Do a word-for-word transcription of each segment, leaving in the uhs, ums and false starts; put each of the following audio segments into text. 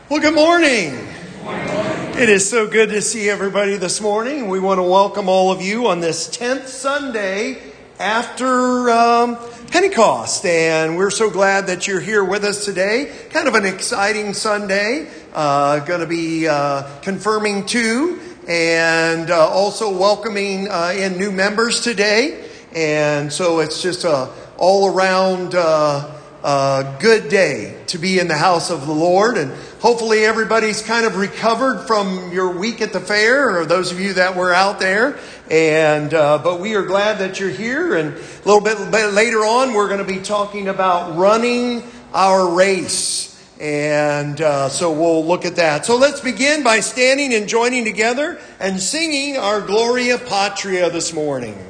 Well, good morning. Good morning. It is so good to see everybody this morning. We want to welcome all of you on this tenth Sunday after um, Pentecost. And we're so glad that you're here with us today. Kind of an exciting Sunday. Uh, going to be uh, confirming two and uh, also welcoming uh, in new members today. And so it's just a all around uh, uh, good day to be in the house of the Lord. And hopefully everybody's kind of recovered from your week at the fair, or those of you that were out there. And uh, but we are glad that you're here. And a little bit, bit later on, we're going to be talking about running our race. And uh, so we'll look at that. So let's begin by standing and joining together and singing our Gloria Patria this morning.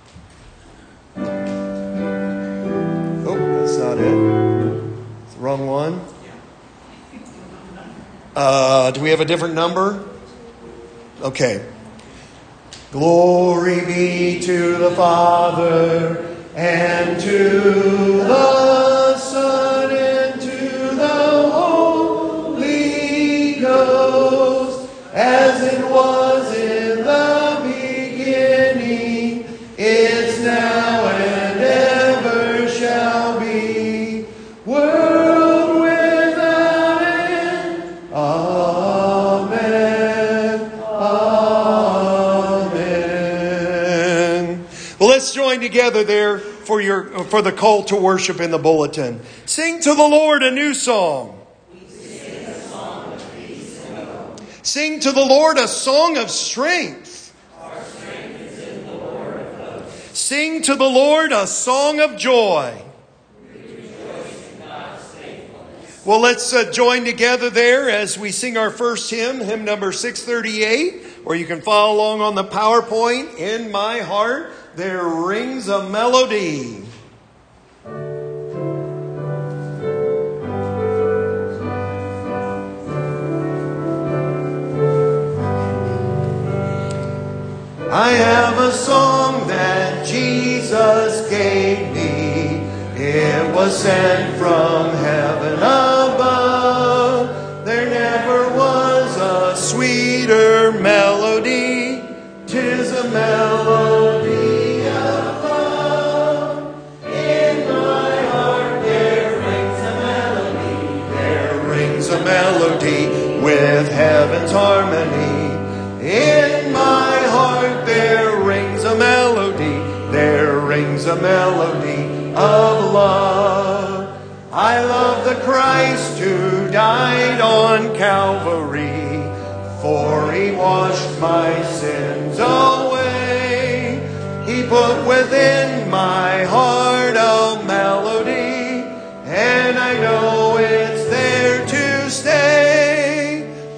Oh, that's not it. It's the wrong one. Uh, do we have a different number? Okay. Glory be to the Father, and to the Son, and to the Holy Ghost, as it was in the beginning, is now, and ever shall be, world without end. Amen. Amen. Well, let's join together there for your for the call to worship in the bulletin. Sing to the Lord a new song. We sing a song of peace and hope. Sing to the Lord a song of strength. Our strength is in the Lord of hosts. Sing to the Lord a song of joy. We rejoice in God's faithfulness. Well, let's uh, join together there as we sing our first hymn, hymn number six thirty-eight, or you can follow along on the PowerPoint. In my heart there rings a melody. I have a song that Jesus gave me. It was sent from heaven above. There never was a sweeter melody. 'Tis a melody of love. In my heart there rings a melody. There rings a melody with heaven's harmony. In my heart there rings a melody. There rings a melody of love. I love the Christ who died on Calvary, for he washed my sins away. He put within my heart a melody, and I know it's there to stay.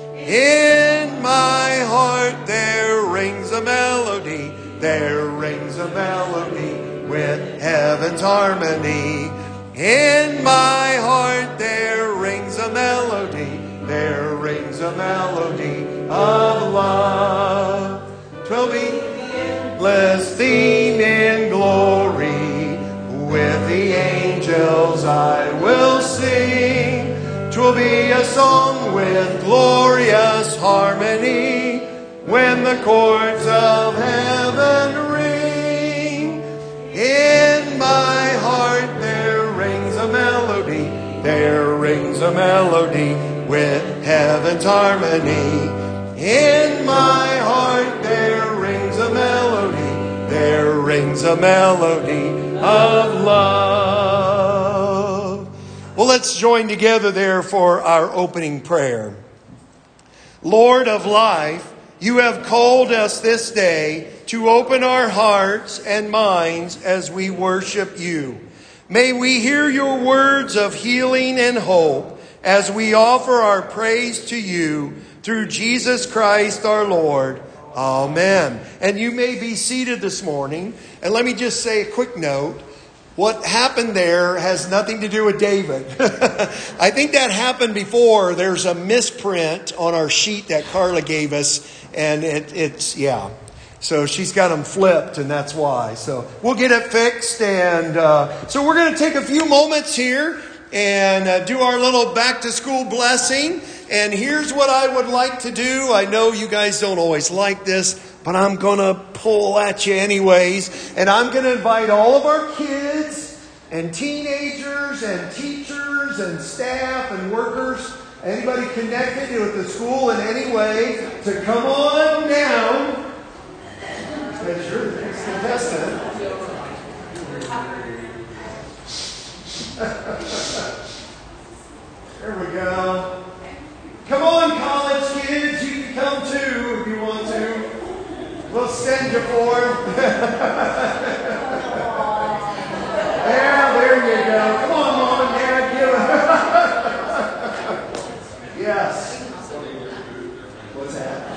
In my heart there rings a melody. There rings a melody with heaven's harmony. In my heart there rings a melody. There rings a melody of love. 'Twill be endless theme in glory. With the angels I will sing. 'Twill be a song with glorious harmony when the chords of heaven ring. In my heart there rings a melody. There rings a melody with heaven's harmony. In my heart there rings a melody. There rings a melody of love. Well, let's join together there for our opening prayer. Lord of life, you have called us this day to open our hearts and minds as we worship you. May we hear your words of healing and hope as we offer our praise to you through Jesus Christ our Lord. Amen. And you may be seated this morning. And let me just say a quick note. What happened there has nothing to do with David. I think that happened before. There's a misprint on our sheet that Carla gave us. And it, it's, yeah. So she's got them flipped, and that's why. So we'll get it fixed. And uh, so we're going to take a few moments here and uh, do our little back to school blessing. And here's what I would like to do. I know you guys don't always like this, but I'm going to pull at you anyways. And I'm going to invite all of our kids and teenagers and teachers and staff and workers, anybody connected with the school in any way, to come on down. Because you're the next contestant. There we go. Come on, college kids. You can come too if you want to. We'll send you for them. Yeah, there you go. Come on, Mom and Dad. Give them. Yes. What's that?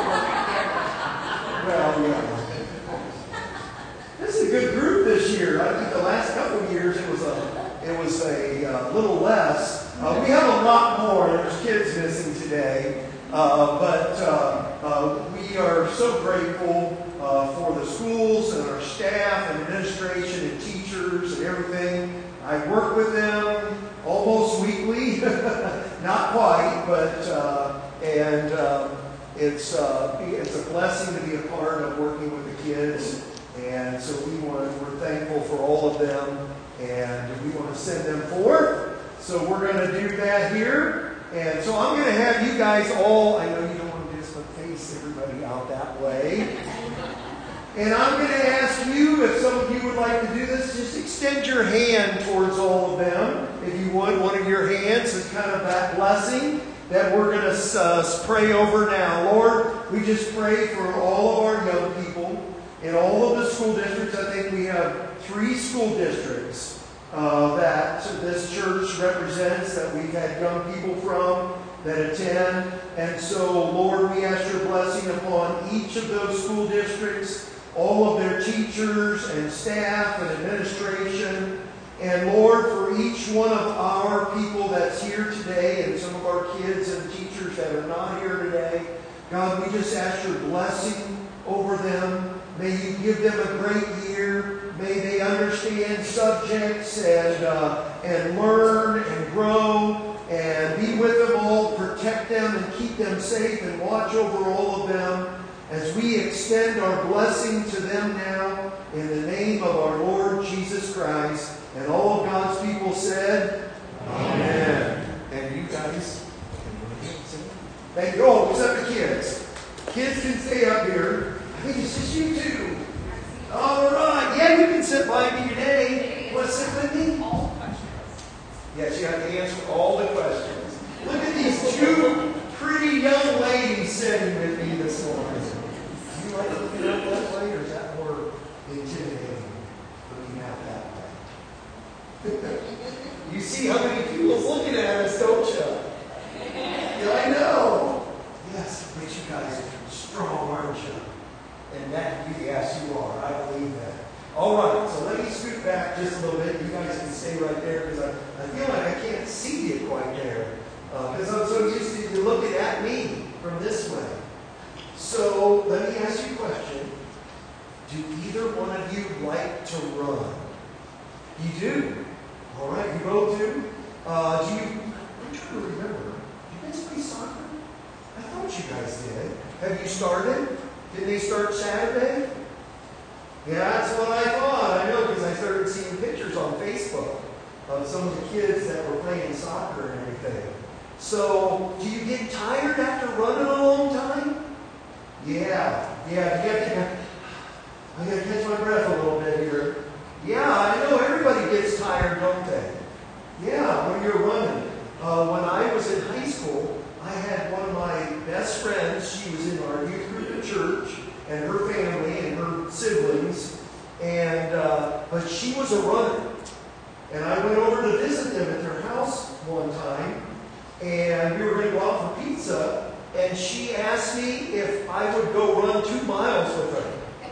Well, yeah. This is a good group this year. I think the last couple of years it was a it was a uh, little less. Uh, we have a lot more. There's kids missing today. Uh, but uh, uh, we are so grateful uh, for the schools and our staff and administration and teachers and everything. I work with them almost weekly. Not quite, but uh, and uh, it's, uh, it's a blessing to be a part of working with the kids. And so we want, we're thankful for all of them. And we want to send them forth. So we're going to do that here. And so I'm going to have you guys all, I know you don't want to just face everybody out that way. And I'm going to ask you, if some of you would like to do this, just extend your hand towards all of them. If you would, one of your hands is kind of that blessing that we're going to uh, pray over now. Lord, we just pray for all of our young people in all of the school districts. I think we have three school districts Uh, that this church represents, that we've had young people from that attend. And so, Lord, we ask your blessing upon each of those school districts, all of their teachers and staff and administration. And Lord, for each one of our people that's here today and some of our kids and teachers that are not here today, God, we just ask your blessing over them. May you give them a great year. May they understand subjects and uh, and learn and grow and be with them all, protect them and keep them safe and watch over all of them as we extend our blessing to them now in the name of our Lord Jesus Christ. And all of God's people said, Amen. And you guys, thank you. Oh, except the kids. Kids can stay up here. I think it's just you two. All right. Yeah, you can sit by me today. Want to sit with me? All questions. Yes, you have to answer all the questions. Look at these two pretty young ladies sitting with me this morning. Do you like looking up that way, or is that more intimidating, looking out that way? You see how many people's looking at us, don't you? Yeah, I know. Yes, but you guys are strong, aren't you? And that, yes, you are. I believe that. All right, so let me scoot back just a little bit. You guys can stay right there because I, I feel like I can't see you quite there. Because uh, I'm so used to you looking at me from this way. So let me ask you a question. Do either one of you like to run? You do? All right, you both do? Uh, do you, I'm trying to remember. Do you guys play soccer? I thought you guys did. Have you started? Did they start Saturday? Yeah, that's what I thought. I know because I started seeing pictures on Facebook of some of the kids that were playing soccer and everything. So, do you get tired after running a long time? Yeah, yeah. You got to, I got to catch my breath a little bit here. Yeah, I know everybody gets tired, don't they? Yeah, when you're running. Uh, when I was in high school, I had one of my best friends. She was in our youth group at church, and her family and her siblings, and uh, but she was a runner. And I went over to visit them at their house one time, and we were going to go out for pizza, and she asked me if I would go run two miles with her.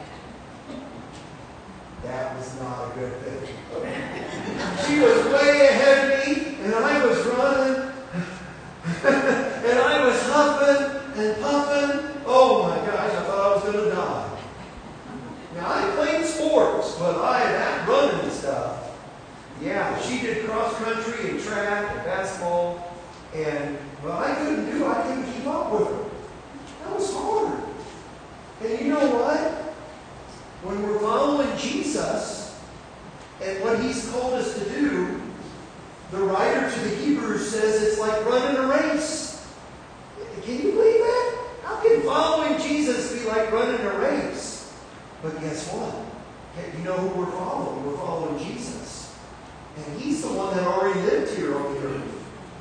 That was not a good thing. She was way ahead of me, and I was running, and I was huffing and puffing. Oh my gosh, I thought I was going to die. Now, I played sports, but I that running stuff. Yeah, she did cross country and track and basketball. And, well, I couldn't do it. I couldn't keep up with her. That was hard. And you know what? When we're following Jesus and what He's called us to do, the writer to the Hebrews says it's like running a race. Can you believe that? How can following Jesus be like running a race? But guess what? You know who we're following? We're following Jesus. And He's the one that already lived here on the earth.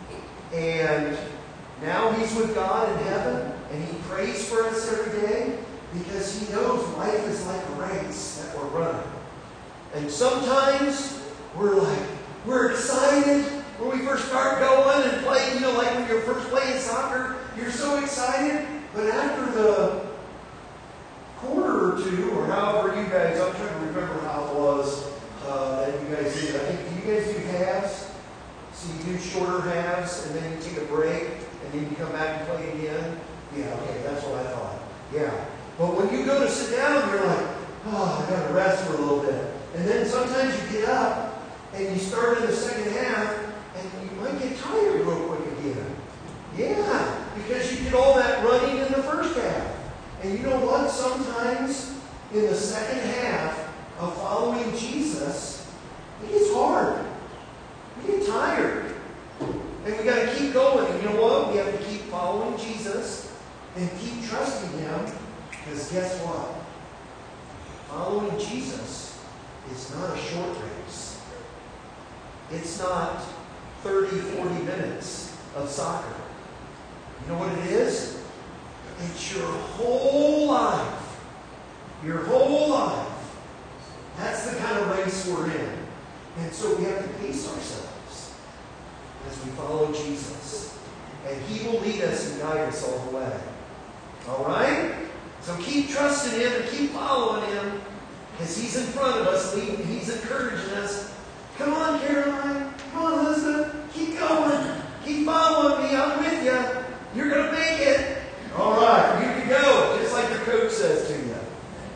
And now He's with God in heaven, and He prays for us every day because He knows life is like a race that we're running. And sometimes we're like, we're excited when we first start going and playing, you know, like when you're first playing soccer, you're so excited. But after the quarter or two, or however you guys, I'm trying to remember how it was uh, that you guys did. I think, do you guys do halves? So you do shorter halves, and then you take a break, and then you come back and play again? Yeah, okay, that's what I thought. Yeah. But when you go to sit down, you're like, oh, I got to rest for a little bit. And then sometimes you get up, and you start in the second half, and you might get tired real quick again. Yeah, because you did all that running in the first half. And you know what? Sometimes in the second half of following Jesus, it gets hard. We get tired. And we got to keep going. And you know what? We have to keep following Jesus and keep trusting Him. Because guess what? Following Jesus is not a short race. It's not thirty, forty minutes of soccer. You know what it is? It's your whole life. Your whole life. That's the kind of race we're in. And so we have to pace ourselves as we follow Jesus. And He will lead us and guide us all the way. All right? So keep trusting Him and keep following Him. Because He's in front of us, leading, He's encouraging us. Come on, Caroline. Come on, Elizabeth. Keep going. Keep following me. I'm with you. You're going to make it. All right. You can go. Just like your coach says to you.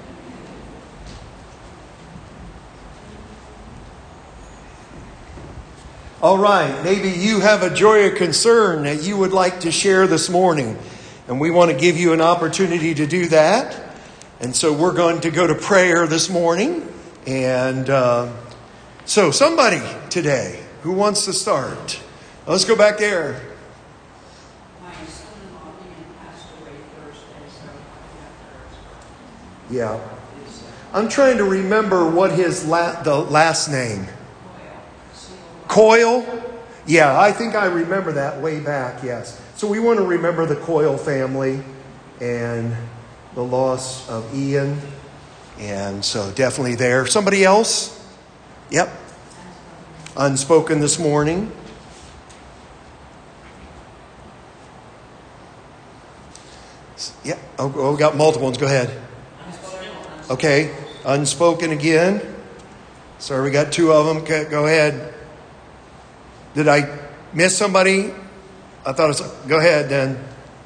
All right. Maybe you have a joy or concern that you would like to share this morning. And we want to give you an opportunity to do that. And so we're going to go to prayer this morning. And uh, so somebody today who wants to start. Let's go back there. My son-in-law passed away Thursday, so I Yeah. I'm trying to remember what his la- the last name. Coyle? Yeah, I think I remember that way back, yes. So we want to remember the Coyle family and the loss of Ian. And so definitely there. Somebody else? Yep. Unspoken this morning. Yeah. Oh, oh, we got multiple ones. Go ahead. Okay. Unspoken again. Sorry, we got two of them. Okay, go ahead. Did I miss somebody? I thought it was... Go ahead then.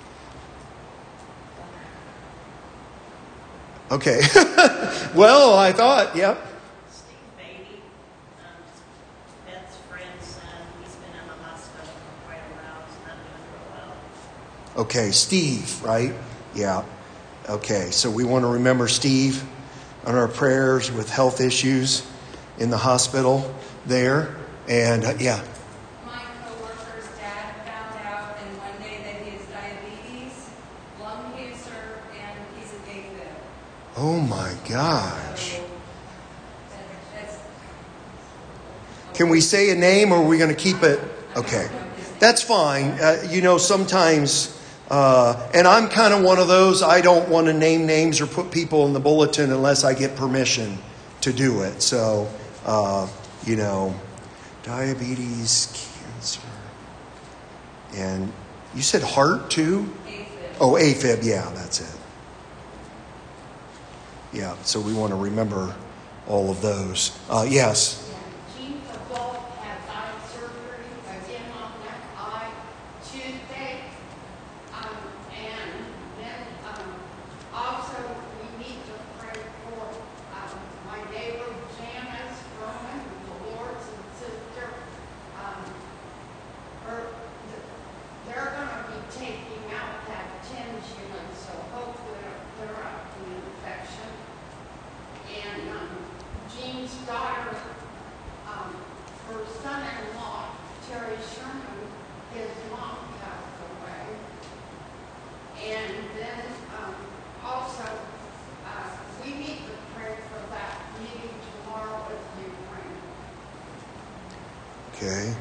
Okay. Well, I thought, yep. Steve Beatty, um, Beth's friend's son. He's been in the hospital for quite a while. He's not doing real well. Okay, Steve, right? Yeah. Okay, so we want to remember Steve on our prayers with health issues in the hospital there. And uh, yeah. My coworker's dad found out in one day that he has diabetes, lung cancer, and he's a AFib. Oh my gosh. So, that's, Can we say a name or are we going to keep it? Okay. That's fine. Uh, you know, sometimes, uh, and I'm kind of one of those, I don't want to name names or put people in the bulletin unless I get permission to do it. So, uh, you know, diabetes, cancer, and you said heart too? AFib. Oh, AFib. Yeah, that's it. Yeah, so we want to remember all of those. Uh, yes. Jean Perrault had eye surgery again on that eye Tuesday. Um, and then um, also we need to pray for um, my neighbor Janice Roman, the Lord's sister. Um, her, son-in-law, Terry Sherman, his mom passed away. And then um, also, uh, we need to pray for that meeting tomorrow with Ukraine. Okay.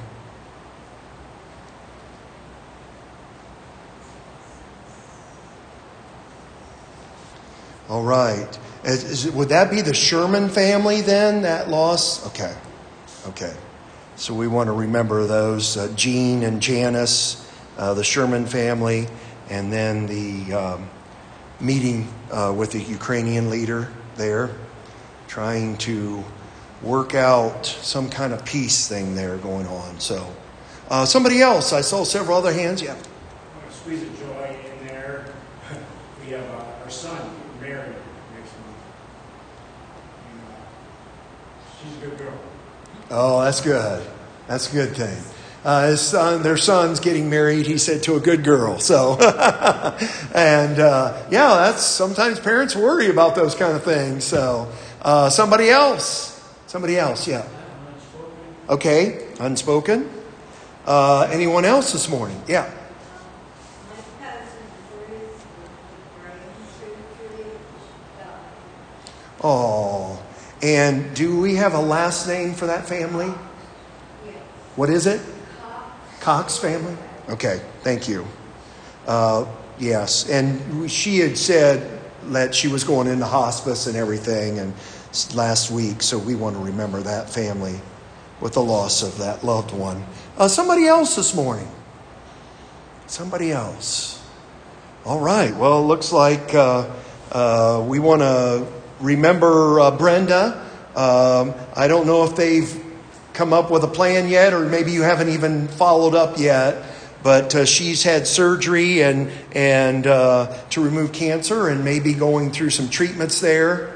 All right. Is, is, would that be the Sherman family then, that loss? Okay. Okay. So we want to remember those, uh, Jean and Janice, uh, the Sherman family, and then the um, meeting uh, with the Ukrainian leader there, trying to work out some kind of peace thing there going on. So uh, somebody else, I saw several other hands. Yeah. I want to squeeze a joy in there. We have uh, our son getting married next month. And, uh, she's a good girl. Oh, that's good. That's a good thing. Uh, his son, their son's getting married, he said, to a good girl. So, and uh, yeah, that's sometimes parents worry about those kind of things. So, uh, somebody else, somebody else, yeah. Okay, unspoken. Uh, anyone else this morning? Yeah. My cousin Bruce, the brain surgery, died. Oh, and do we have a last name for that family? Yes. What is it? Cox. Cox family? Okay, thank you. Uh, yes, and she had said that she was going into hospice and everything and last week, so we want to remember that family with the loss of that loved one. Uh, somebody else this morning. Somebody else. All right, well, it looks like uh, uh, we want to remember uh, Brenda. Um, I don't know if they've come up with a plan yet, or maybe you haven't even followed up yet. But uh, she's had surgery and and uh, to remove cancer, and maybe going through some treatments there.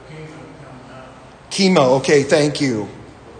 Chemo. Okay, thank you.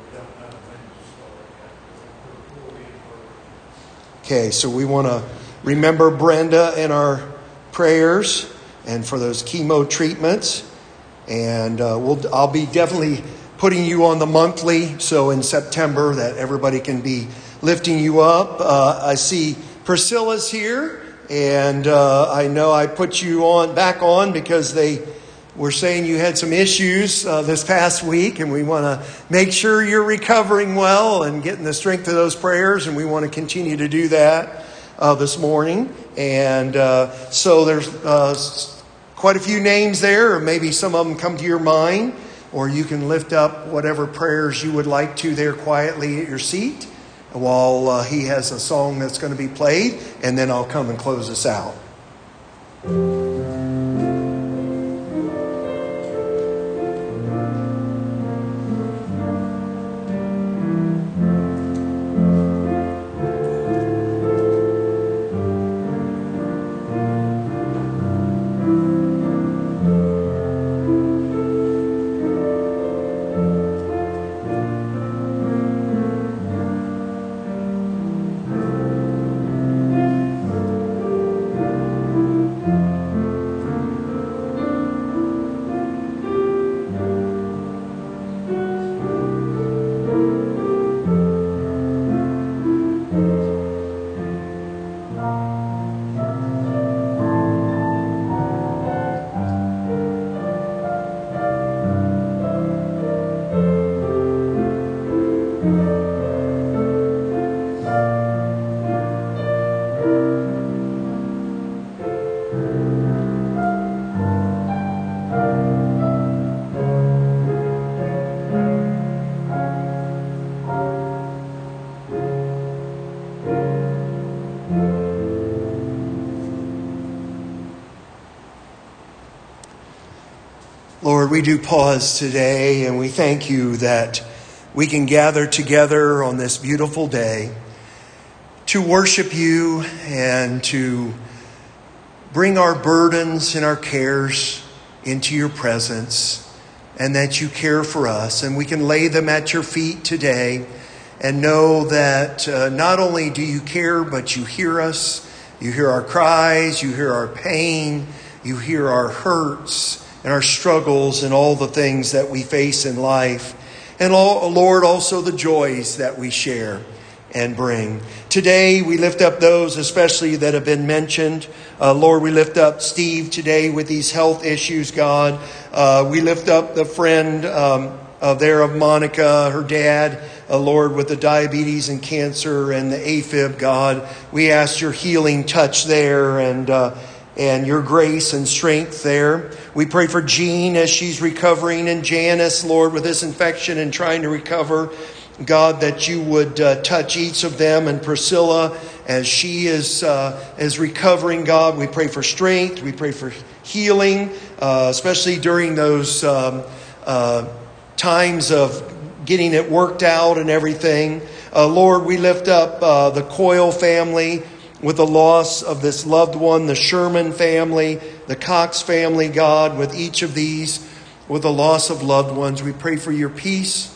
Okay, so we want to remember Brenda in our prayers and for those chemo treatments. And uh, we'll I'll be definitely putting you on the monthly, so in September that everybody can be lifting you up. Uh, I see Priscilla's here, and uh, I know I put you on back on because they were saying you had some issues uh, this past week, and we want to make sure you're recovering well and getting the strength of those prayers, and we want to continue to do that uh, this morning. And uh, so there's uh, quite a few names there, or maybe some of them come to your mind, or you can lift up whatever prayers you would like to there quietly at your seat while uh, he has a song that's going to be played, and then I'll come and close us out. Lord, we do pause today, and we thank you that we can gather together on this beautiful day to worship you and to bring our burdens and our cares into your presence, and that you care for us. And we can lay them at your feet today and know that uh, not only do you care, but you hear us. You hear our cries, you hear our pain, you hear our hurts and our struggles and all the things that we face in life. And Lord, also the joys that we share and bring. Today, we lift up those especially that have been mentioned. Uh, Lord, we lift up Steve today with these health issues, God. Uh, we lift up the friend um, uh, there of Monica, her dad, uh, Lord, with the diabetes and cancer and the AFib, God. We ask your healing touch there and uh, and your grace and strength there. We pray for Jean as she's recovering, and Janice, Lord, with this infection and trying to recover. God, that you would uh, touch each of them, and Priscilla as she is uh, is recovering. God, we pray for strength. We pray for healing, uh, especially during those um, uh, times of getting it worked out and everything. Uh, Lord, we lift up uh, the Coyle family with the loss of this loved one, the Sherman family, the Cox family, God, with each of these, with the loss of loved ones. We pray for your peace.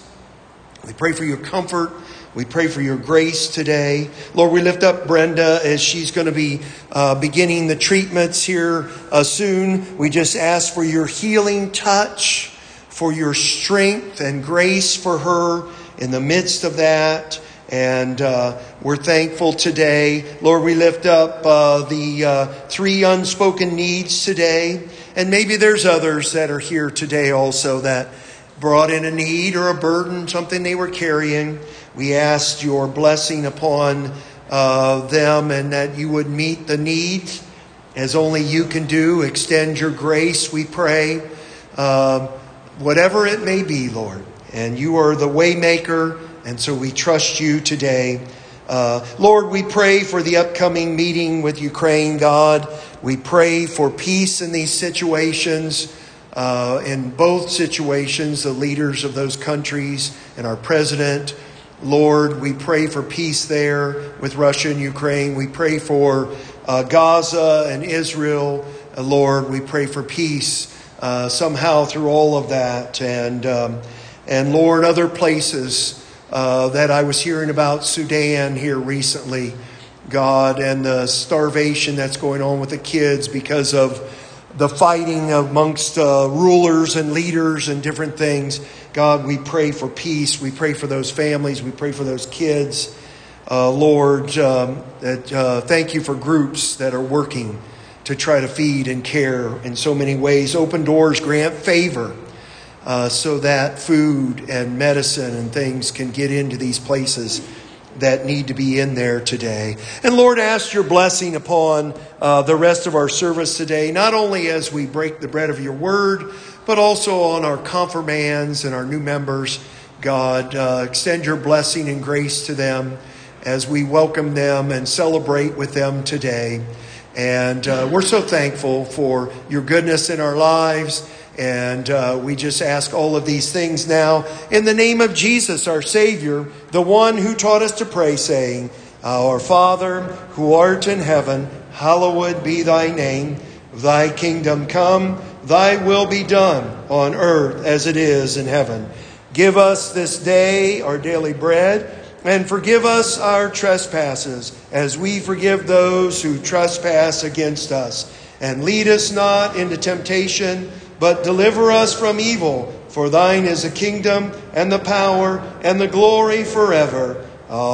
We pray for your comfort. We pray for your grace today. Lord, we lift up Brenda as she's going to be uh, beginning the treatments here uh, soon. We just ask for your healing touch, for your strength and grace for her in the midst of that. And uh, we're thankful today. Lord, we lift up uh, the uh, three unspoken needs today. And maybe there's others that are here today also that brought in a need or a burden, something they were carrying. We asked your blessing upon uh, them, and that you would meet the needs as only you can do. Extend your grace, we pray. Uh, whatever it may be, Lord. And you are the way maker, and so we trust you today. Uh, Lord, we pray for the upcoming meeting with Ukraine, God. We pray for peace in these situations. Uh, in both situations, the leaders of those countries and our president. Lord, we pray for peace there with Russia and Ukraine. We pray for uh, Gaza and Israel. Uh, Lord, we pray for peace uh, somehow through all of that. And, um, and Lord, other places uh, that I was hearing about, Sudan here recently, God, and the starvation that's going on with the kids because of the fighting amongst uh, rulers and leaders and different things. God, we pray for peace. We pray for those families. We pray for those kids. Uh, Lord, um, that, uh, thank you for groups that are working to try to feed and care in so many ways. Open doors, grant favor uh, so that food and medicine and things can get into these places that need to be in there today. And Lord, ask your blessing upon uh, the rest of our service today, not only as we break the bread of your word, but also on our confirmands and our new members. God, uh, extend your blessing and grace to them as we welcome them and celebrate with them today. And uh, we're so thankful for your goodness in our lives. And uh, we just ask all of these things now in the name of Jesus, our Savior, the one who taught us to pray, saying, Our Father, who art in heaven, hallowed be thy name. Thy kingdom come, thy will be done on earth as it is in heaven. Give us this day our daily bread, and forgive us our trespasses, as we forgive those who trespass against us. And lead us not into temptation, but deliver us from evil. For thine is the kingdom and the power and the glory forever.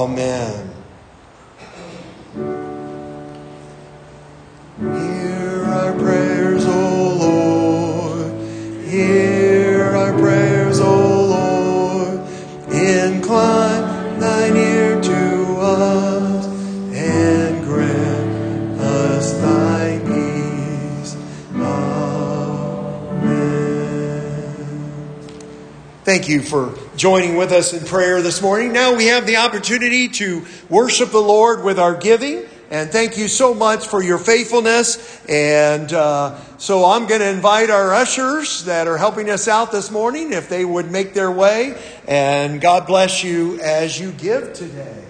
Amen. Hear our prayers, O Lord. Hear our prayers, O Lord. Incline thine ear to us and grant us thy peace. Thank you for joining with us in prayer this morning. Now we have the opportunity to worship the Lord with our giving. And thank you so much for your faithfulness. And uh, so I'm going to invite our ushers that are helping us out this morning, if they would make their way. And God bless you as you give today.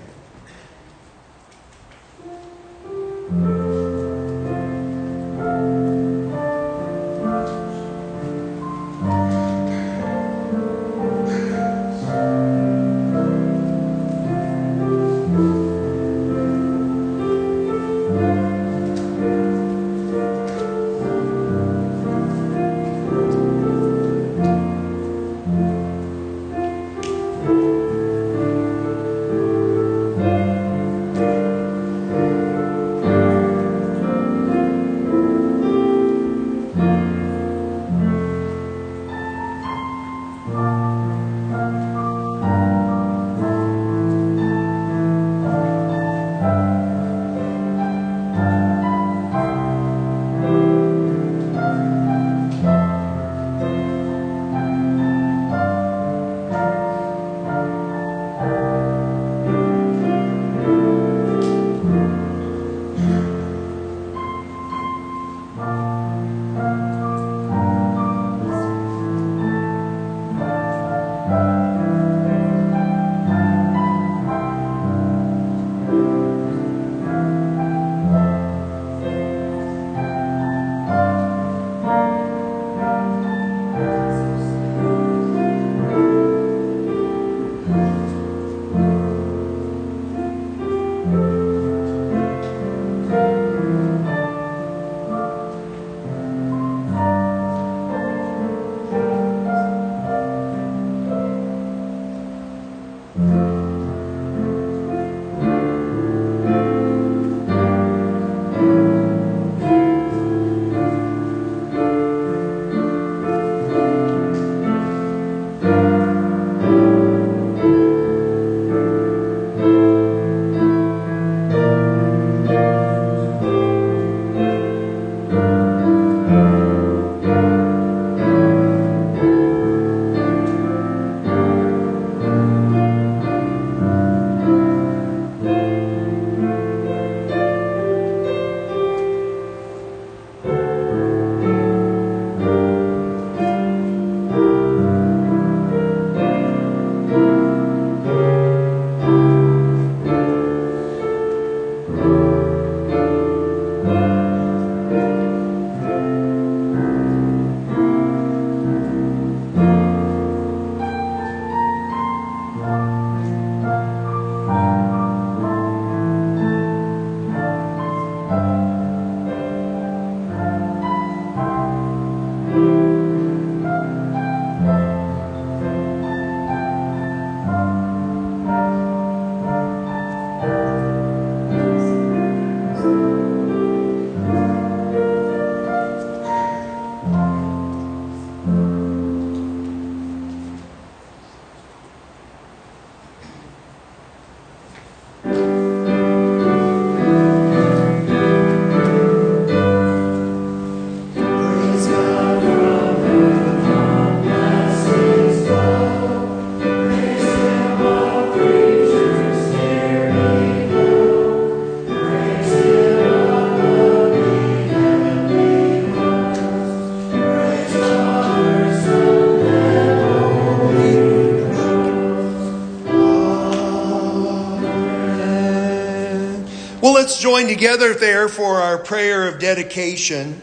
Well, let's join together there for our prayer of dedication.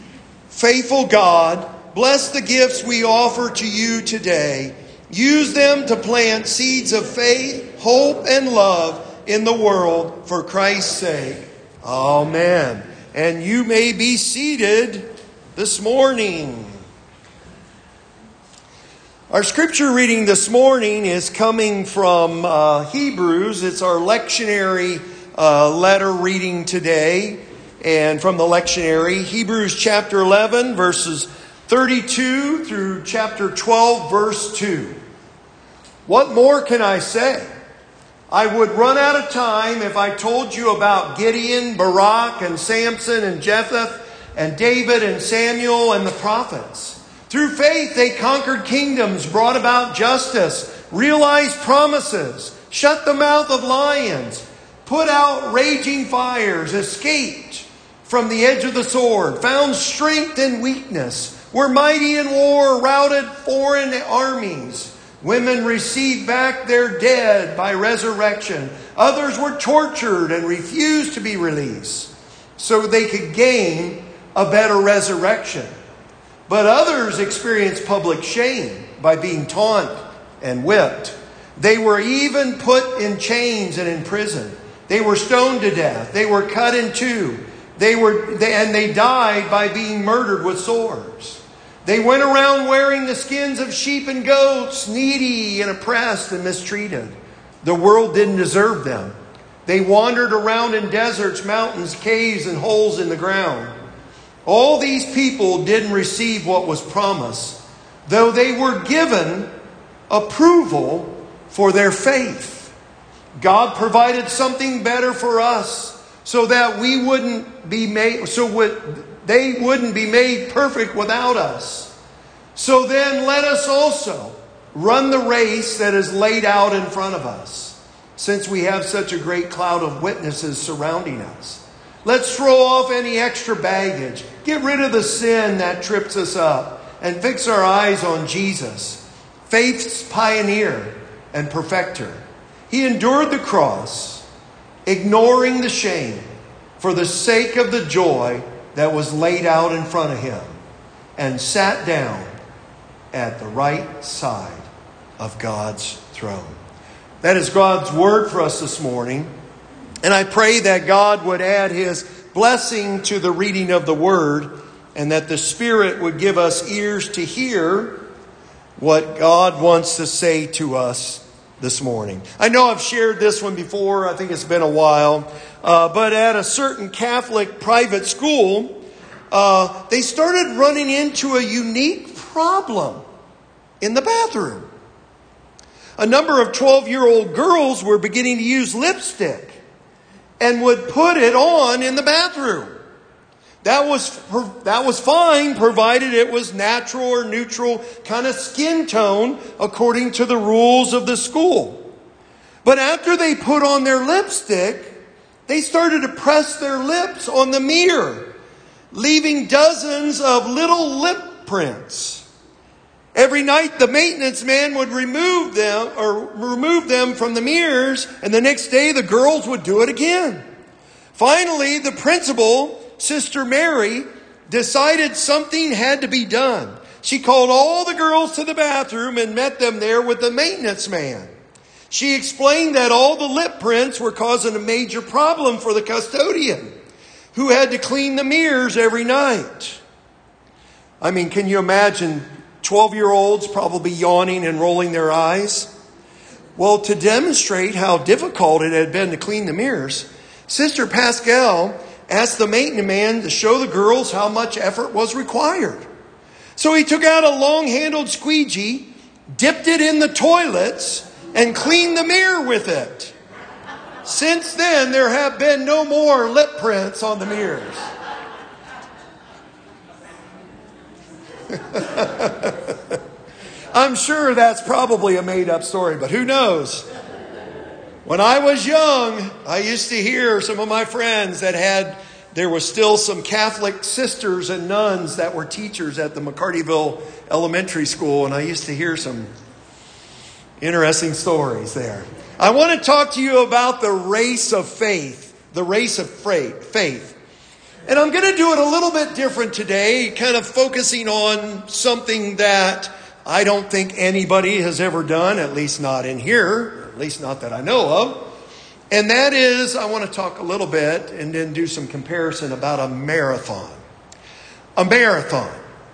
Faithful God, bless the gifts we offer to you today. Use them to plant seeds of faith, hope, and love in the world for Christ's sake. Amen. And you may be seated this morning. Our scripture reading this morning is coming from uh, Hebrews. It's our lectionary uh, letter reading today. And from the lectionary, Hebrews chapter eleven, verses thirty-two through chapter twelve, verse two. What more can I say? I would run out of time if I told you about Gideon, Barak, and Samson, and Jephthah, and David, and Samuel, and the prophets. Through faith they conquered kingdoms, brought about justice, realized promises, shut the mouth of lions, put out raging fires, escaped from the edge of the sword, found strength in weakness, were mighty in war, routed foreign armies. Women received back their dead by resurrection. Others were tortured and refused to be released so they could gain a better resurrection. But others experienced public shame by being taunted and whipped. They were even put in chains and in prison. They were stoned to death. They were cut in two. They were, they, and they died by being murdered with swords. They went around wearing the skins of sheep and goats, needy and oppressed and mistreated. The world didn't deserve them. They wandered around in deserts, mountains, caves, and holes in the ground. All these people didn't receive what was promised, though they were given approval for their faith. God provided something better for us so that we wouldn't be made, so would, they wouldn't be made perfect without us. So then let us also run the race that is laid out in front of us, since we have such a great cloud of witnesses surrounding us. Let's throw off any extra baggage. Get rid of the sin that trips us up and fix our eyes on Jesus, faith's pioneer and perfecter. He endured the cross, ignoring the shame, for the sake of the joy that was laid out in front of him, and sat down at the right side of God's throne. That is God's word for us this morning. And I pray that God would add his blessing to the reading of the word, and that the Spirit would give us ears to hear what God wants to say to us this morning. I know I've shared this one before. I think it's been a while. Uh, but at a certain Catholic private school, uh, they started running into a unique problem in the bathroom. A number of twelve-year-old girls were beginning to use lipstick and would put it on in the bathroom. That was that was fine, provided it was natural or neutral kind of skin tone according to the rules of the school. But after they put on their lipstick, they started to press their lips on the mirror, leaving dozens of little lip prints. Every night the maintenance man would remove them or remove them from the mirrors, and the next day the girls would do it again. Finally, the principal, Sister Mary, decided something had to be done. She called all the girls to the bathroom and met them there with the maintenance man. She explained that all the lip prints were causing a major problem for the custodian, who had to clean the mirrors every night. I mean, can you imagine twelve-year-olds probably yawning and rolling their eyes? Well, to demonstrate how difficult it had been to clean the mirrors, Sister Pascal asked the maintenance man to show the girls how much effort was required. So he took out a long-handled squeegee, dipped it in the toilets, and cleaned the mirror with it. Since then, there have been no more lip prints on the mirrors. I'm sure that's probably a made-up story, but who knows? When I was young, I used to hear some of my friends that had, there was still some Catholic sisters and nuns that were teachers at the McCartyville Elementary School, and I used to hear some interesting stories there. I want to talk to you about the race of faith, the race of faith. And I'm going to do it a little bit different today, kind of focusing on something that I don't think anybody has ever done, at least not in here. At least not that I know of. And that is, I want to talk a little bit and then do some comparison about a marathon. A marathon.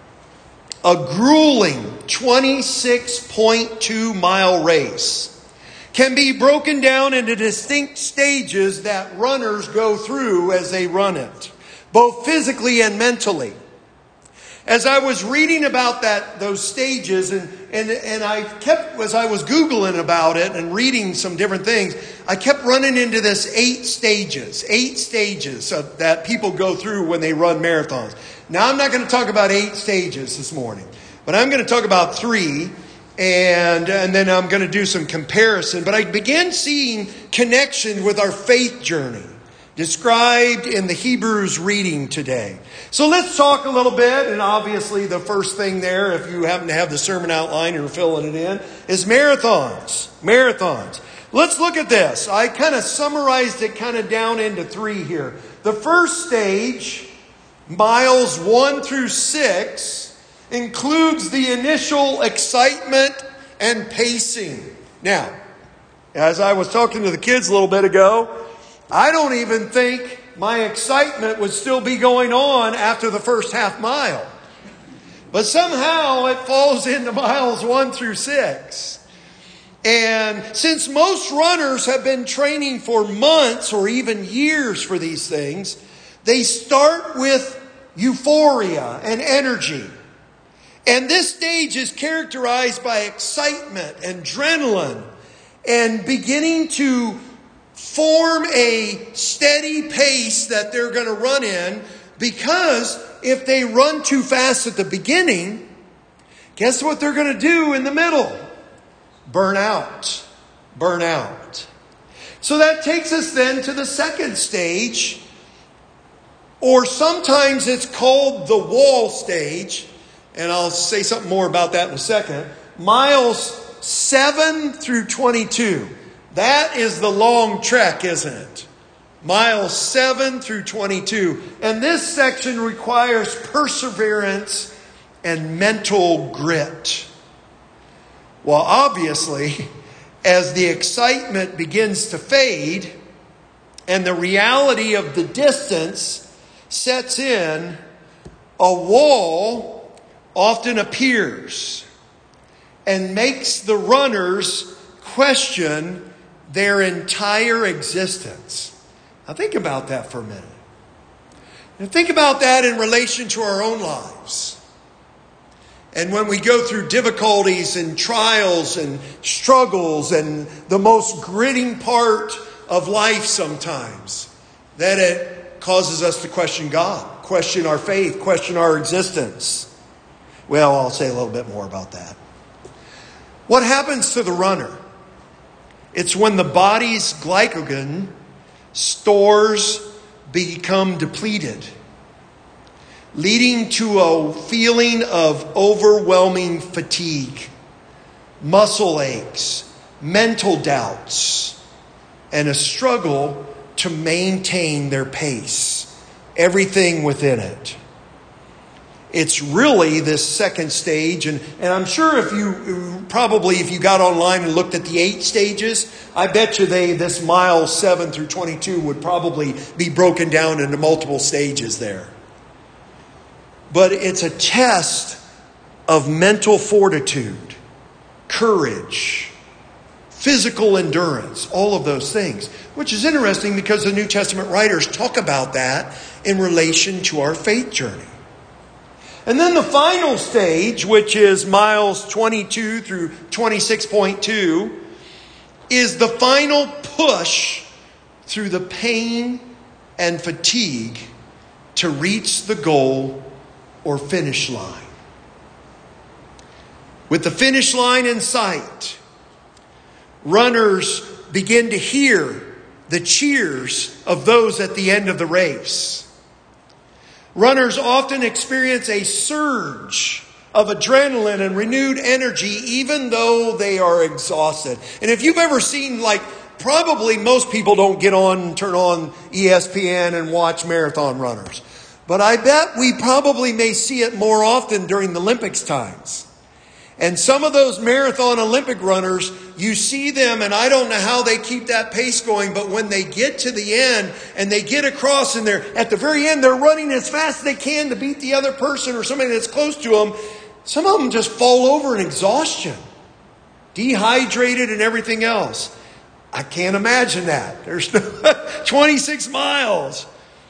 A grueling twenty-six point two mile race can be broken down into distinct stages that runners go through as they run it, both physically and mentally. As I was reading about that, those stages, and, and, and I kept, as I was Googling about it and reading some different things, I kept running into this eight stages, eight stages of, that people go through when they run marathons. Now, I'm not going to talk about eight stages this morning, but I'm going to talk about three, and, and then I'm going to do some comparison. But I began seeing connection with our faith journey described in the Hebrews reading today. So let's talk a little bit, and obviously the first thing there, if you happen to have the sermon outline or filling it in, is marathons. Marathons. Let's look at this. I kind of summarized it kind of down into three here. The first stage, miles one through six, includes the initial excitement and pacing. Now, as I was talking to the kids a little bit ago, I don't even think my excitement would still be going on after the first half mile. But somehow it falls into miles one through six. And since most runners have been training for months or even years for these things, they start with euphoria and energy. And this stage is characterized by excitement and adrenaline and beginning to form a steady pace that they're going to run in, because if they run too fast at the beginning, guess what they're going to do in the middle? Burn out. Burn out. So that takes us then to the second stage, Or sometimes it's called the wall stage, and I'll say something more about that in a second. Miles seven through twenty-two. That is the long trek, isn't it? Miles seven through twenty-two. And this section requires perseverance and mental grit. Well, obviously, as the excitement begins to fade and the reality of the distance sets in, a wall often appears and makes the runners question their entire existence. Now think about that for a minute. And think about that in relation to our own lives. And when we go through difficulties and trials and struggles and the most gritting part of life sometimes, that it causes us to question God, question our faith, question our existence. Well, I'll say a little bit more about that. What happens to the runner? It's when the body's glycogen stores become depleted, leading to a feeling of overwhelming fatigue, muscle aches, mental doubts, and a struggle to maintain their pace, everything within it. It's really this second stage, and, and I'm sure if you, probably if you got online and looked at the eight stages, I bet you they, this mile seven through twenty-two would probably be broken down into multiple stages there. But it's a test of mental fortitude, courage, physical endurance, all of those things. Which is interesting because the New Testament writers talk about that in relation to our faith journey. And then the final stage, which is miles twenty-two through twenty-six point two, is the final push through the pain and fatigue to reach the goal or finish line. With the finish line in sight, runners begin to hear the cheers of those at the end of the race. Runners often experience a surge of adrenaline and renewed energy even though they are exhausted. And if you've ever seen, like, probably most people don't get on and turn on E S P N and watch marathon runners. But I bet we probably may see it more often during the Olympics times. And some of those marathon Olympic runners, you see them, and I don't know how they keep that pace going, but when they get to the end and they get across and they're at the very end, they're running as fast as they can to beat the other person or somebody that's close to them. Some of them just fall over in exhaustion, dehydrated and everything else. I can't imagine that. There's twenty-six miles.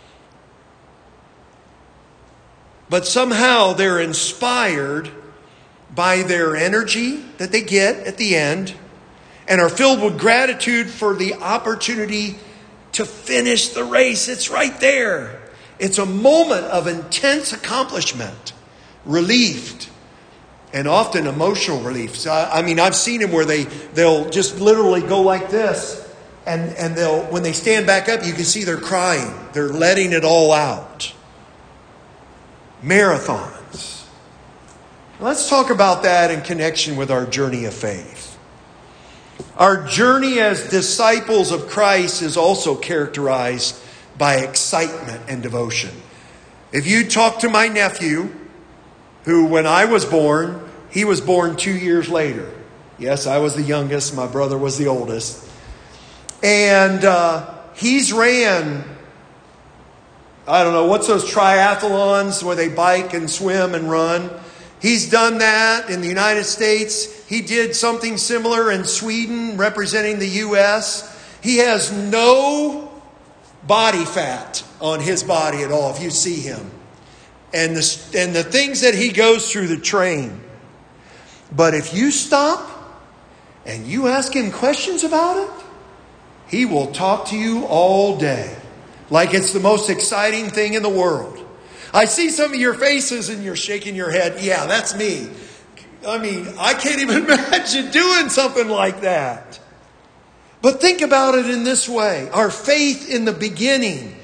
But somehow they're inspired by their energy that they get at the end and are filled with gratitude for the opportunity to finish the race. It's right there. It's a moment of intense accomplishment, relief, and often emotional relief. So, I mean, I've seen them where they, they'll just literally go like this, and, and they'll, when they stand back up, you can see they're crying. They're letting it all out. Marathons. Let's talk about that in connection with our journey of faith. Our journey as disciples of Christ is also characterized by excitement and devotion. If you talk to my nephew, who when I was born, he was born two years later. Yes, I was the youngest. My brother was the oldest. And uh, he's ran, I don't know, what's those triathlons where they bike and swim and run? He's done that in the United States. He did something similar in Sweden, representing the U S. He has no body fat on his body at all, if you see him. And the, and the things that he goes through to train. But if you stop and you ask him questions about it, he will talk to you all day like it's the most exciting thing in the world. I see some of your faces and you're shaking your head. Yeah, that's me. I mean, I can't even imagine doing something like that. But think about it in this way. Our faith in the beginning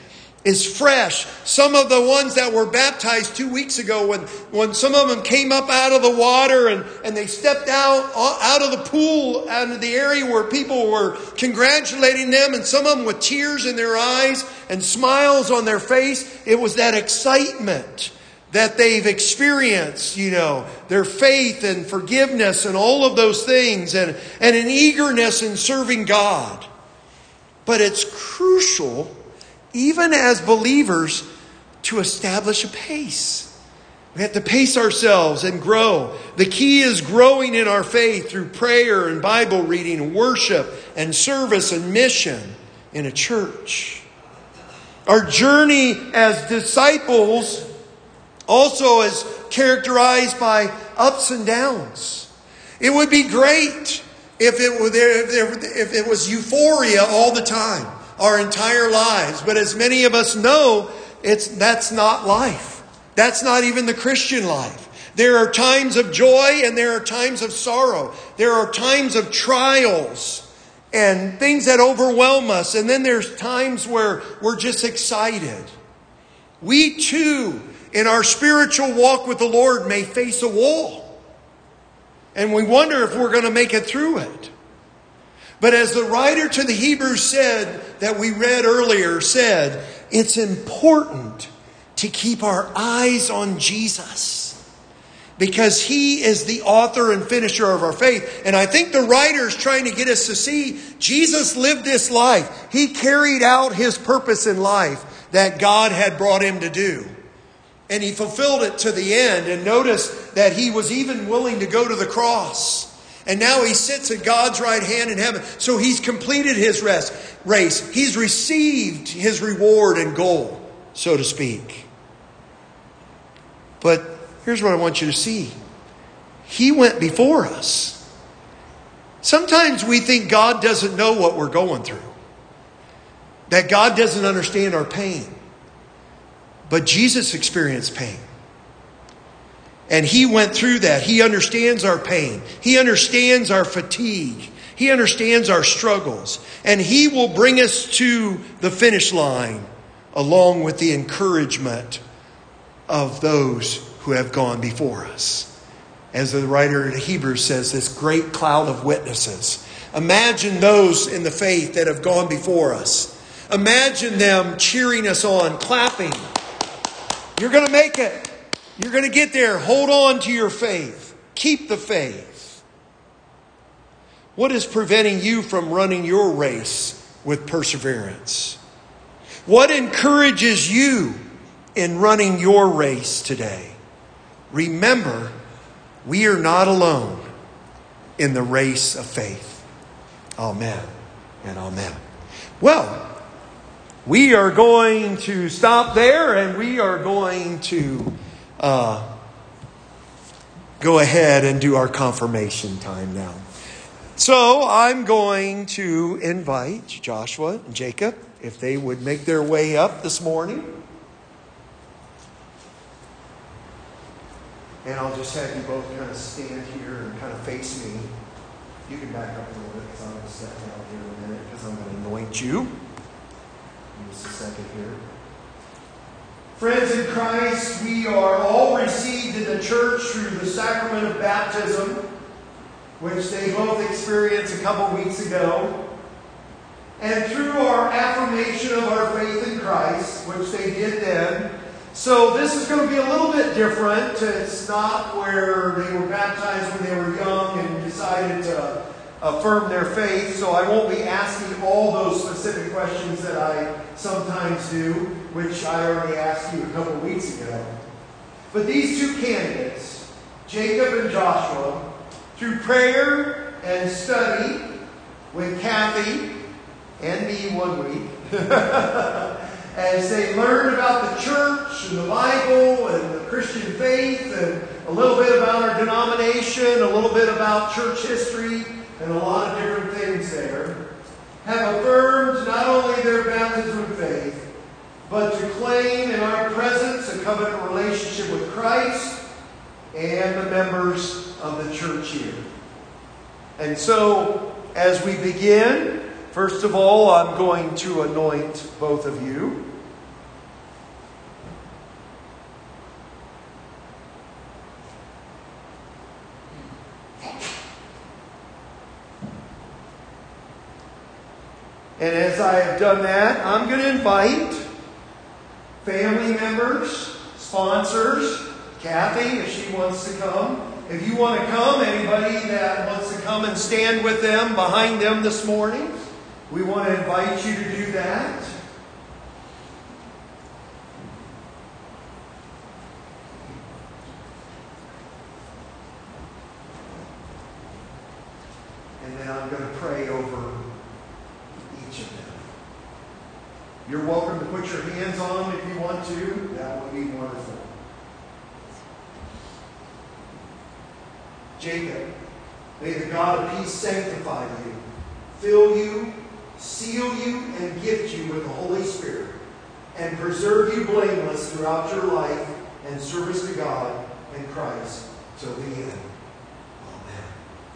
is fresh. Some of the ones that were baptized two weeks ago, when, when some of them came up out of the water and, and they stepped out, out of the pool, out of the area where people were congratulating them, and some of them with tears in their eyes and smiles on their face. It was that excitement that they've experienced, you know, their faith and forgiveness and all of those things, and, and an eagerness in serving God. But it's crucial, even as believers, to establish a pace. We have to pace ourselves and grow. The key is growing in our faith through prayer and Bible reading and worship and service and mission in a church. Our journey as disciples also is characterized by ups and downs. It would be great if it were there, if it was euphoria all the time, our entire lives. But as many of us know, it's that's not life. That's not even the Christian life. There are times of joy and there are times of sorrow. There are times of trials and things that overwhelm us. And then there's times where we're just excited. We too, in our spiritual walk with the Lord, may face a wall. And we wonder if we're going to make it through it. But as the writer to the Hebrews said, that we read earlier, said, it's important to keep our eyes on Jesus, because He is the author and finisher of our faith. And I think the writer is trying to get us to see Jesus lived this life. He carried out His purpose in life that God had brought Him to do. And He fulfilled it to the end. And notice that He was even willing to go to the cross. And now He sits at God's right hand in heaven. So He's completed His rest, race. He's received His reward and goal, so to speak. But here's what I want you to see. He went before us. Sometimes we think God doesn't know what we're going through, that God doesn't understand our pain. But Jesus experienced pain. And He went through that. He understands our pain. He understands our fatigue. He understands our struggles. And He will bring us to the finish line, along with the encouragement of those who have gone before us. As the writer of Hebrews says, this great cloud of witnesses. Imagine those in the faith that have gone before us. Imagine them cheering us on, clapping. You're going to make it. You're going to get there. Hold on to your faith. Keep the faith. What is preventing you from running your race with perseverance? What encourages you in running your race today? Remember, we are not alone in the race of faith. Amen and amen. Well, we are going to stop there, and we are going to uh, go ahead and do our confirmation time now. So I'm going to invite Joshua and Jacob, if they would make their way up this morning. And I'll just have you both kind of stand here and kind of face me. You can back up a little bit, because I'm going to step down here in a minute, because I'm going to anoint you. Just a second here. Friends in Christ, we are all received in the church through the sacrament of baptism, which they both experienced a couple weeks ago, and through our affirmation of our faith in Christ, which they did then. So this is going to be a little bit different. It's not where they were baptized when they were young and decided to affirm their faith. So I won't be asking all those specific questions that I sometimes do, which I already asked you a couple of weeks ago. But these two candidates, Jacob and Joshua, through prayer and study with Kathy and me one week, as they learned about the church and the Bible and the Christian faith and a little bit about our denomination, a little bit about church history, and a lot of different things there, have affirmed not only their baptism of faith, but to claim in our presence a covenant relationship with Christ and the members of the church here. And so, as we begin, first of all, I'm going to anoint both of you. And as I have done that, I'm going to invite family members, sponsors, Kathy, if she wants to come. If you want to come, anybody that wants to come and stand with them, behind them this morning, we want to invite you to do that. And then I'm going to pray over each of them. You're welcome to put your hands on them if you want to. That would be wonderful. Jacob, may the God of peace sanctify you, fill you, seal you, and gift you with the Holy Spirit, and preserve you blameless throughout your life and service to God and Christ till the end. Amen.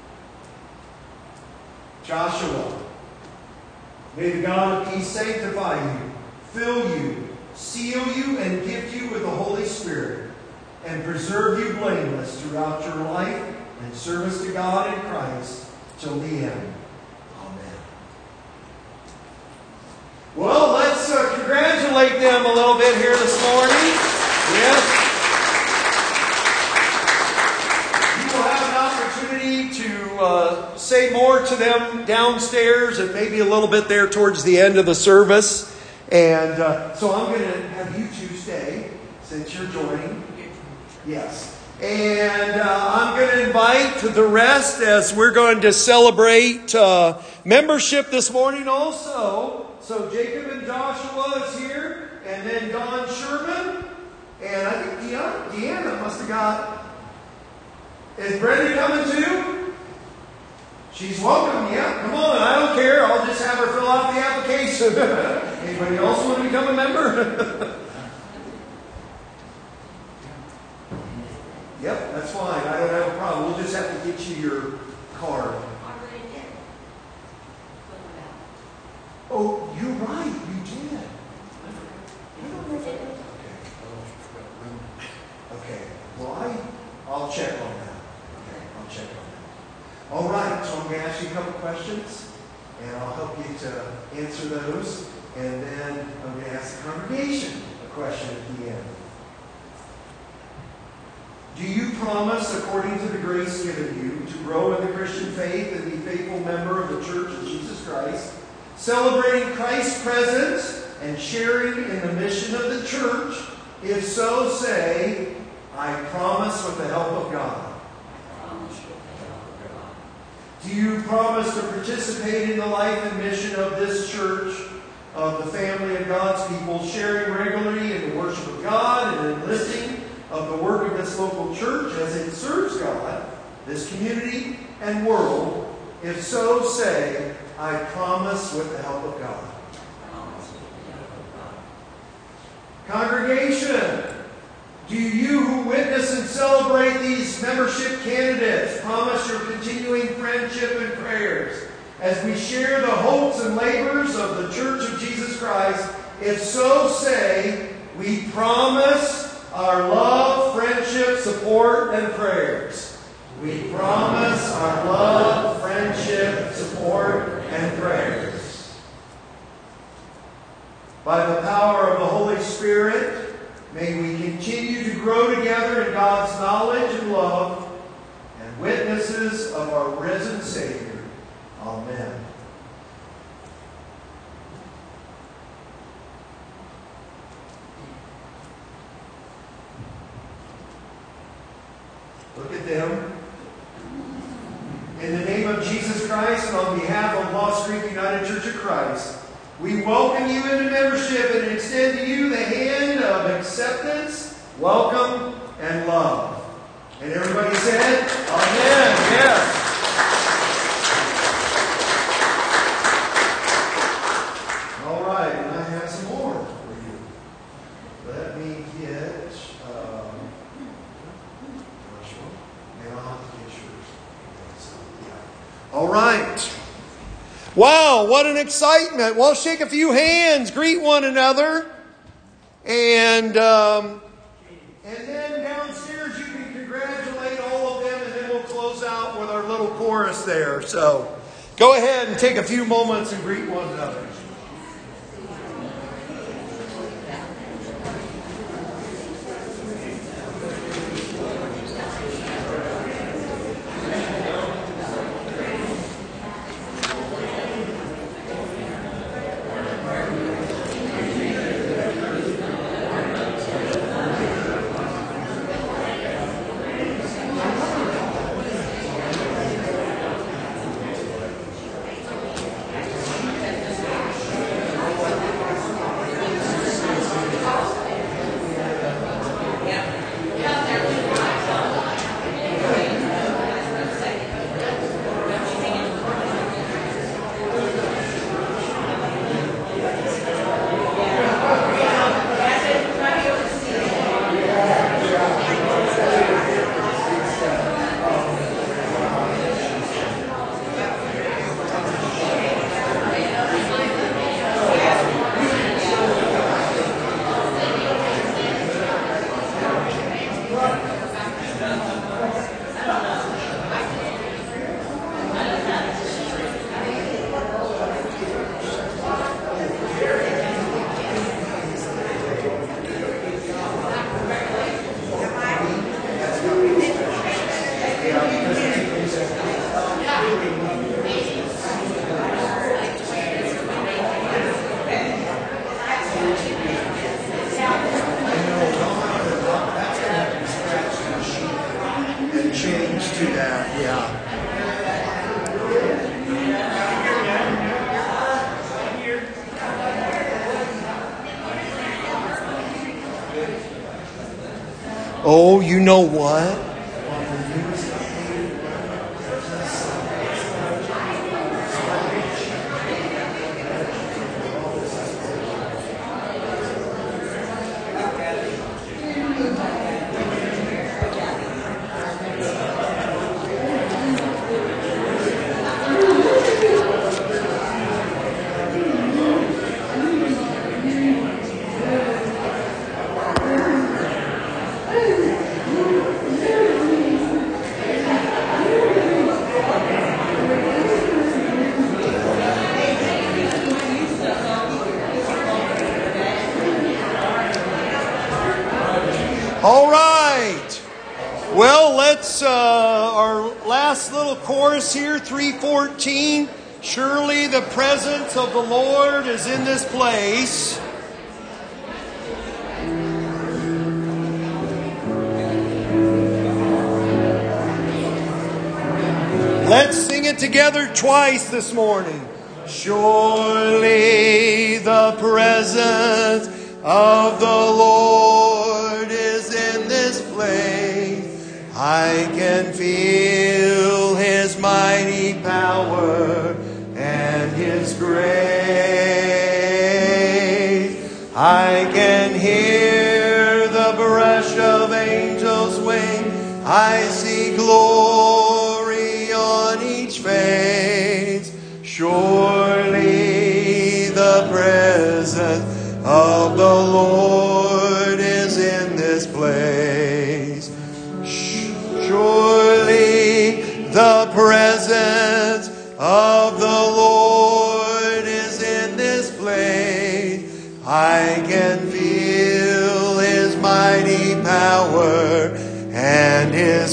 Joshua, may the God of peace sanctify you, fill you, seal you, and gift you with the Holy Spirit, and preserve you blameless throughout your life and service to God and Christ till the end. Amen. Well, let's uh, congratulate them a little bit here this morning. Yes. You will have an opportunity to uh, say more to them downstairs and maybe a little bit there towards the end of the service. And uh, so I'm going to have you two stay since you're joining. Yes. And uh, I'm going to invite the rest as we're going to celebrate uh, membership this morning also. So Jacob and Joshua is here, and then Don Sherman, and I think Deanna, Deanna must have got... Is Brenda coming too? She's welcome, yeah. Come on, I don't care. I'll just have her fill out the application. Anybody else want to become a member? Yep, that's fine. I don't have a problem. We'll just have to get you your card. Already did. Oh, you're right. You did. Okay. Well, I, I'll check on that. Okay, I'll check on that. All right. So I'm going to ask you a couple questions, and I'll help you to answer those. And then I'm going to ask the congregation a question at the end. Do you promise, according to the grace given you, to grow in the Christian faith and be a faithful member of the Church of Jesus Christ, celebrating Christ's presence and sharing in the mission of the church? If so, say, I promise with the help of God. Do you promise to participate in the life and mission of this church, of the family of God's people, sharing regularly in the worship of God and enlisting of the work of this local church as it serves God, this community, and world? If so, say, I promise with the help of God. Congregation, do you who witness and celebrate these membership candidates promise your continuing friendship and prayers as we share the hopes and labors of the Church of Jesus Christ? If so, say, we promise our love, friendship, support, and prayers. We promise our love, friendship, support, and prayers. By the power of the Holy Spirit, may we continue to grow together in God's knowledge and love, and witnesses of our risen Savior. Amen. Look at them. In the name of Jesus Christ and on behalf of Lost Creek United Church of Christ, we welcome you into membership and extend to you the hand of acceptance, welcome, and love. And everybody said, Amen. Yes. All right, and I have some more for you. Let me get... All right. Wow, what an excitement. Well, shake a few hands, greet one another. And um, and then downstairs you can congratulate all of them, and then we'll close out with our little chorus there. So go ahead and take a few moments and greet one another. Oh, you know what? All right. Well, let's, uh, our last little chorus here, three fourteen. Surely the presence of the Lord is in this place. Let's sing it together twice this morning. Surely the presence of the Lord is in this place. I can feel His mighty power and His grace. I can hear the brush of angels' wing. I see glory on each face. Surely the presence of the Lord is in this place. Surely the presence of the Lord is in this place. I can feel His mighty power and His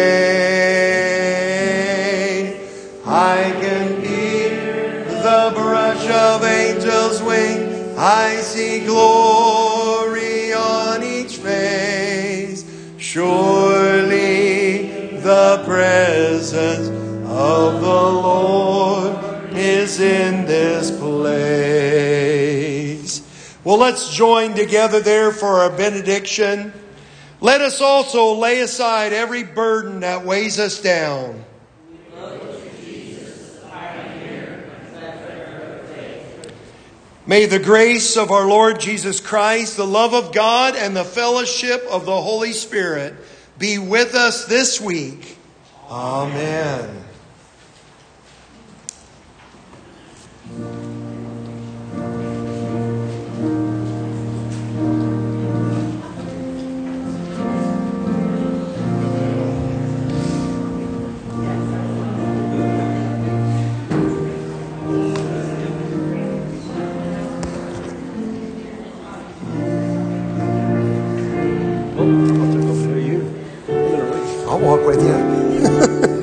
grace. I can hear the brush of angels' wings. I see glory on each face. Surely the presence of the Lord is in this place. Well, let's join together there for our benediction. Let us also lay aside every burden that weighs us down. May the grace of our Lord Jesus Christ, the love of God, and the fellowship of the Holy Spirit be with us this week. Amen. I'll walk with you.